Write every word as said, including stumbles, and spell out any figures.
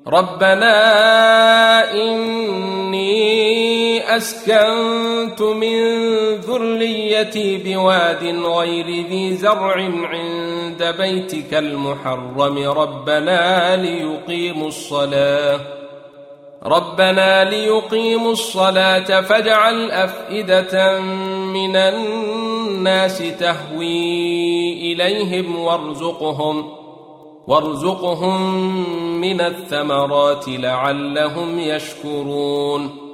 ربنا إني أسكنت من ذريتي بواد غير ذي زرع عند بيتك المحرم ربنا ليقيموا الصلاة ربنا ليقيموا الصلاة فاجعل أفئدة من الناس تهوي إليهم وارزقهم وارزقهم من الثمرات لعلهم يشكرون